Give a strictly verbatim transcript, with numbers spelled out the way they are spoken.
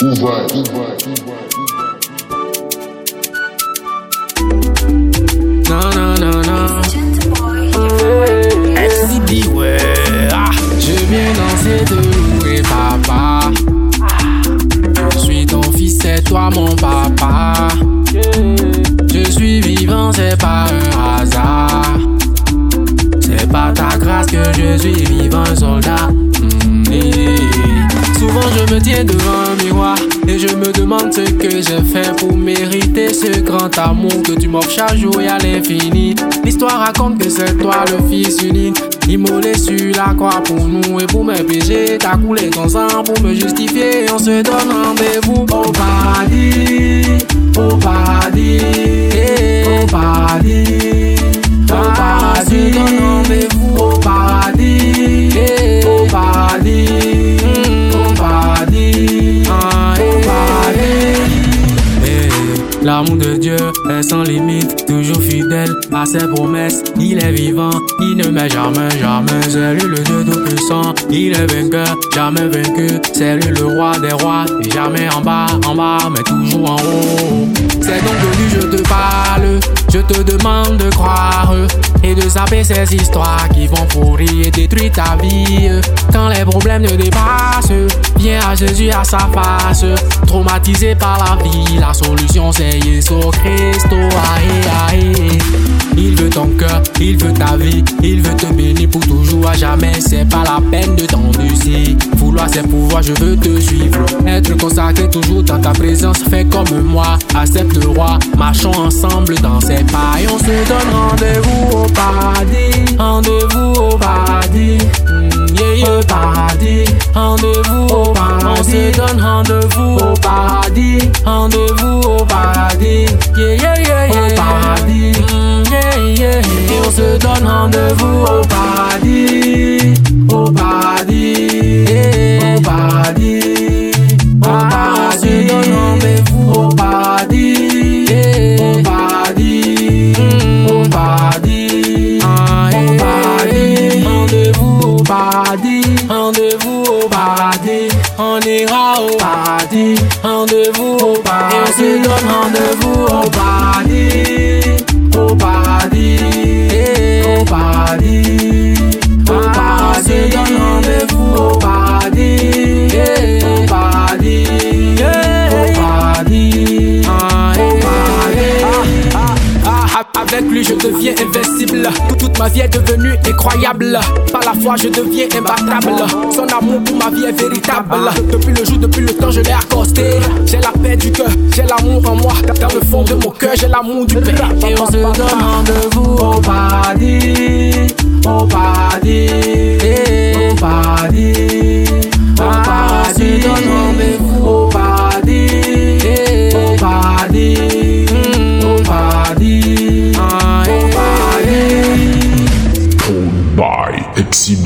Non, non, non, non. X C B, ouais. Ah. Je viens danser de louer papa. Je suis ton fils, c'est toi mon papa. Je suis vivant, c'est pas un hasard. C'est pas ta grâce que je suis vivant, un soldat. Mmh, yeah. Souvent je me tiens devant un miroir et je me demande ce que j'ai fait pour mériter ce grand amour que tu m'offres chaque jour et à l'infini. L'histoire raconte que c'est toi le fils unique, immolé sur la croix pour nous et pour mes péchés. T'as coulé ton sang pour me justifier. On se donne rendez-vous au paradis, au paradis, au paradis, au paradis. On se donne rendez-vous au paradis, au paradis. L'amour de Dieu est sans limite, toujours fidèle à ses promesses. Il est vivant, il ne met jamais, jamais. C'est lui le Dieu tout-puissant, il est vainqueur, jamais vaincu. C'est lui le roi des rois, et jamais en bas, en bas, mais toujours en haut. C'est donc de lui je te parle, je te demande de croire et de saper ces histoires qui vont pourrir et détruire ta vie. Quand les problèmes ne dépassent, viens à Jésus à sa face. Traumatisé par la vie, la solution c'est Jésus Christ. Aïe, aïe. Il veut ton cœur, il veut ta vie, il veut te bénir pour toujours à jamais. C'est pas la peine de t'endurcir. Vouloir ses pouvoirs, je veux te suivre. Être consacré toujours dans ta présence, fais comme moi. Accepte le roi, marchons ensemble dans ses pas. Et on se donne rendez-vous au paradis. Rendez-vous au paradis. Mm, yeah, yeah. Au paradis. Rendez-vous au paradis. On se donne rendez-vous au paradis. Rendez-vous au paradis. Yeah, yeah, yeah, yeah. Au paradis. Mm, yeah, yeah. Et on se donne rendez-vous au paradis. Au paradis. Yeah. Au paradis. Au paradis. On se donne rendez-vous au paradis. Yeah. Au paradis. Mm. Au paradis. Ah, yeah. Au paradis. Rendez-vous au paradis. Rendez-vous au paradis. On ira au paradis. Rendez-vous au paradis. Et on se donne rendez-vous au paradis. Au paradis. Au paradis. Au paradis. On se donne rendez-vous au paradis. Au paradis. Au paradis. Au paradis. Avec lui je deviens invincible. Toute ma vie est devenue incroyable. Par la foi je deviens imbattable. Son amour pour ma vie est véritable. Depuis le jour, depuis le temps je l'ai accosté. J'ai la paix du cœur, j'ai l'amour en moi. Dans le fond de mon cœur j'ai l'amour du Père. Et on se donne rendez-vous au paradis. Au paradis. Au paradis. Au paradis. On se donne rendez-vous au paradis. Au paradis. Au paradis. By X C B.